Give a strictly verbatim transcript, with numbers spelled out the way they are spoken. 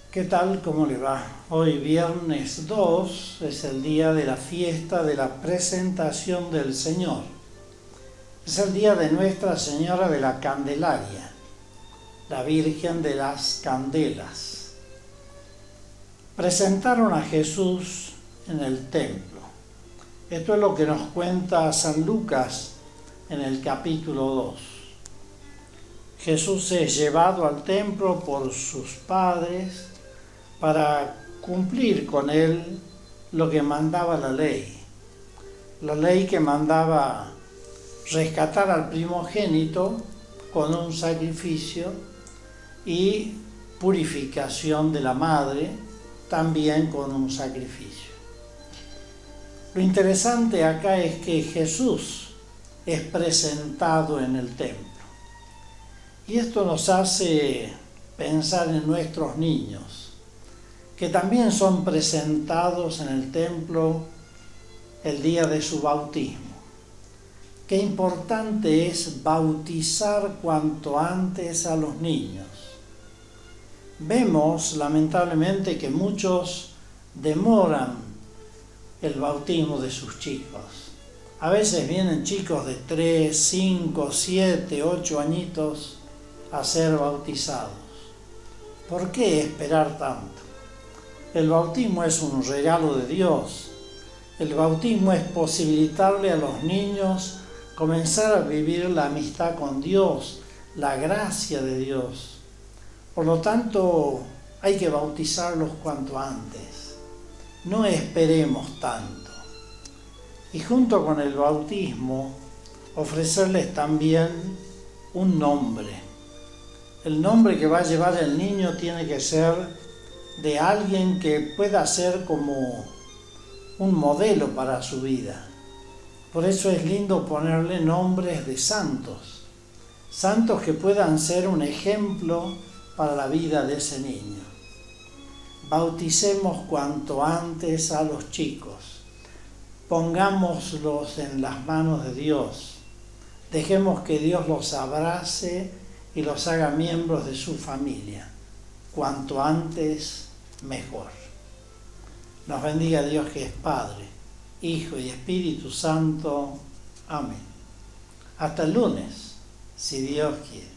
¿Qué tal? ¿Cómo le va? Hoy viernes dos es el día de la fiesta de la presentación del Señor. Es el día de Nuestra Señora de la Candelaria, la Virgen de las Candelas. Presentaron a Jesús en el templo. Esto es lo que nos cuenta San Lucas en el capítulo dos. Jesús es llevado al templo por sus padres para cumplir con él lo que mandaba la ley. La ley que mandaba rescatar al primogénito con un sacrificio y purificación de la madre también con un sacrificio. Lo interesante acá es que Jesús es presentado en el templo. Y esto nos hace pensar en nuestros niños, que también son presentados en el templo el día de su bautismo. Qué importante es bautizar cuanto antes a los niños. Vemos lamentablemente que muchos demoran el bautismo de sus chicos. A veces vienen chicos de tres, cinco, siete, ocho añitos a ser bautizados. ¿Por qué esperar tanto? El bautismo es un regalo de Dios. El bautismo es posibilitarle a los niños comenzar a vivir la amistad con Dios, la gracia de Dios. Por lo tanto, hay que bautizarlos cuanto antes. No esperemos tanto. Y junto con el bautismo, ofrecerles también un nombre. El nombre que va a llevar el niño tiene que ser de alguien que pueda ser como un modelo para su vida. Por eso es lindo ponerle nombres de santos, santos que puedan ser un ejemplo para la vida de ese niño. Bauticemos cuanto antes a los chicos, pongámoslos en las manos de Dios, dejemos que Dios los abrace y los haga miembros de su familia, cuanto antes mejor. Nos bendiga Dios que es Padre, Hijo y Espíritu Santo. Amén. Hasta el lunes, si Dios quiere.